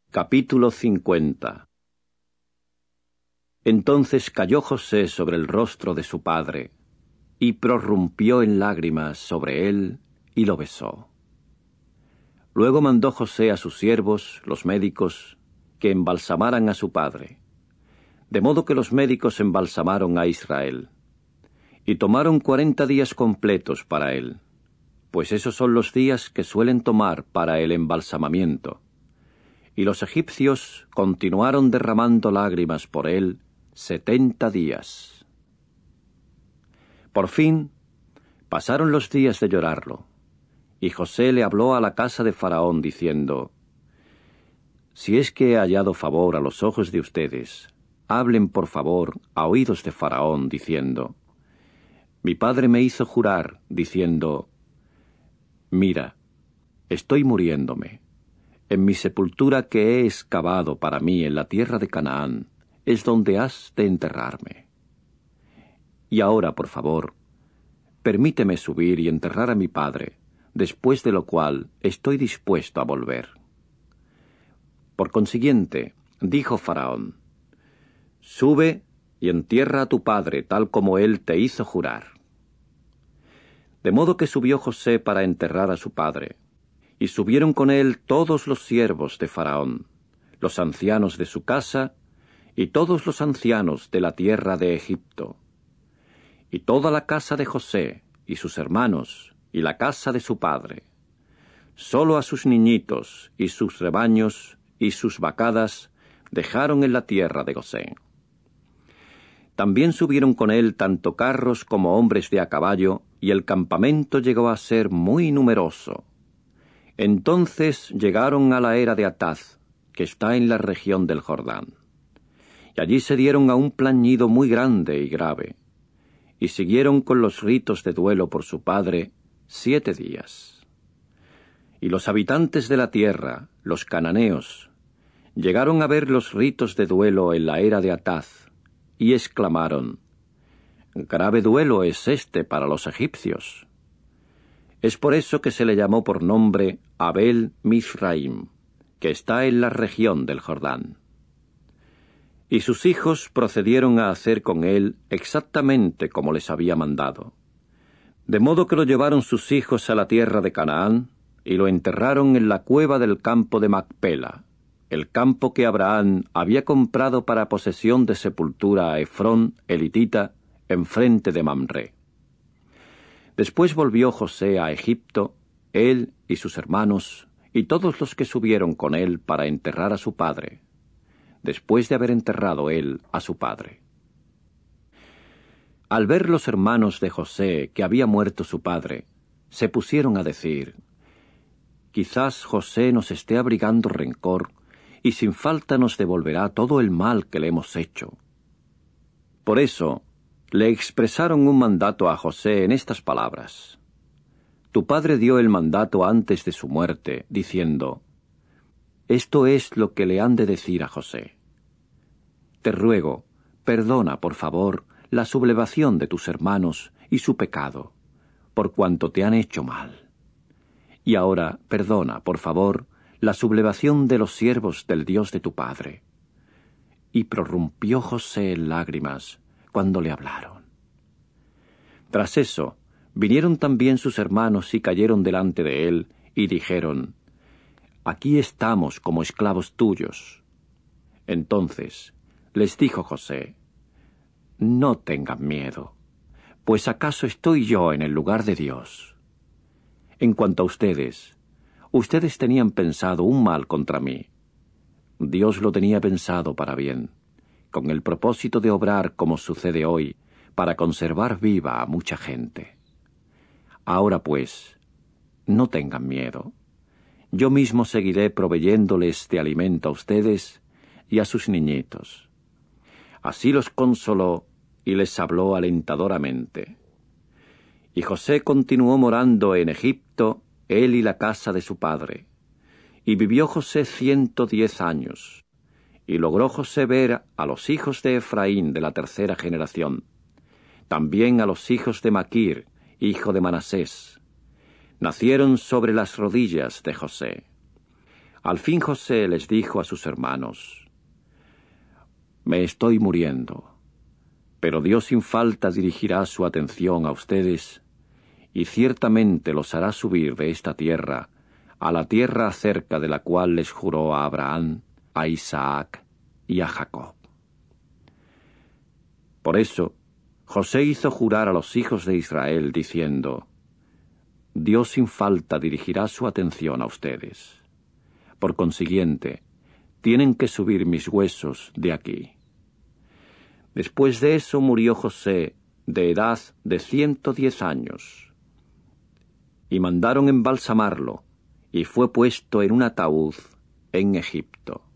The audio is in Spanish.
Capítulo 50. Entonces cayó José sobre el rostro de su padre, y prorrumpió en lágrimas sobre él, y lo besó. Luego mandó José a sus siervos, los médicos, que embalsamaran a su padre. De modo que los médicos embalsamaron a Israel. Y tomaron 40 días completos para él, pues esos son los días que suelen tomar para el embalsamamiento. Y los egipcios continuaron derramando lágrimas por él 70 días. Por fin, pasaron los días de llorarlo, y José le habló a la casa de Faraón diciendo: «Si es que he hallado favor a los ojos de ustedes, hablen por favor a oídos de Faraón, diciendo: Mi padre me hizo jurar, diciendo: Mira, estoy muriéndome. En mi sepultura que he excavado para mí en la tierra de Canaán, es donde has de enterrarme. Y ahora, por favor, permíteme subir y enterrar a mi padre, después de lo cual estoy dispuesto a volver». Por consiguiente, dijo Faraón: «Sube y entierra a tu padre tal como él te hizo jurar». De modo que subió José para enterrar a su padre. Y subieron con él todos los siervos de Faraón, los ancianos de su casa, y todos los ancianos de la tierra de Egipto. Y toda la casa de José, y sus hermanos, y la casa de su padre. Solo a sus niñitos, y sus rebaños, y sus vacadas, dejaron en la tierra de Gosén. También subieron con él tanto carros como hombres de a caballo, y el campamento llegó a ser muy numeroso. Entonces llegaron a la era de Ataz, que está en la región del Jordán. Y allí se dieron a un plañido muy grande y grave, y siguieron con los ritos de duelo por su padre 7 días. Y los habitantes de la tierra, los cananeos, llegaron a ver los ritos de duelo en la era de Ataz, y exclamaron: «Grave duelo es este para los egipcios». Es por eso que se le llamó por nombre Abel Mizraim, que está en la región del Jordán. Y sus hijos procedieron a hacer con él exactamente como les había mandado. De modo que lo llevaron sus hijos a la tierra de Canaán, y lo enterraron en la cueva del campo de Macpela, el campo que Abraham había comprado para posesión de sepultura a Efrón, elitita, enfrente de Mamré. Después volvió José a Egipto, él y sus hermanos, y todos los que subieron con él para enterrar a su padre, después de haber enterrado él a su padre. Al ver los hermanos de José que había muerto su padre, se pusieron a decir: «Quizás José nos esté abrigando rencor, y sin falta nos devolverá todo el mal que le hemos hecho». Por eso, le expresaron un mandato a José en estas palabras: «Tu padre dio el mandato antes de su muerte, diciendo: Esto es lo que le han de decir a José. Te ruego, perdona, por favor, la sublevación de tus hermanos y su pecado, por cuanto te han hecho mal. Y ahora perdona, por favor, la sublevación de los siervos del Dios de tu padre». Y prorrumpió José en lágrimas cuando le hablaron. Tras eso, vinieron también sus hermanos y cayeron delante de él, y dijeron: «Aquí estamos como esclavos tuyos». Entonces les dijo José: «No tengan miedo, pues ¿acaso estoy yo en el lugar de Dios? En cuanto a ustedes tenían pensado un mal contra mí. Dios lo tenía pensado para bien, con el propósito de obrar como sucede hoy, para conservar viva a mucha gente. Ahora pues, no tengan miedo. Yo mismo seguiré proveyéndoles de alimento a ustedes y a sus niñitos». Así los consoló y les habló alentadoramente. Y José continuó morando en Egipto, él y la casa de su padre. Y vivió José 110 años. Y logró José ver a los hijos de Efraín de la 3ª generación, también a los hijos de Maquir, hijo de Manasés. Nacieron sobre las rodillas de José. Al fin José les dijo a sus hermanos: «Me estoy muriendo, pero Dios sin falta dirigirá su atención a ustedes, y ciertamente los hará subir de esta tierra a la tierra acerca de la cual les juró a Abraham, a Isaac y a Jacob». Por eso, José hizo jurar a los hijos de Israel, diciendo: «Dios sin falta dirigirá su atención a ustedes. Por consiguiente, tienen que subir mis huesos de aquí». Después de eso murió José, de edad de 110 años. Y mandaron embalsamarlo, y fue puesto en un ataúd en Egipto.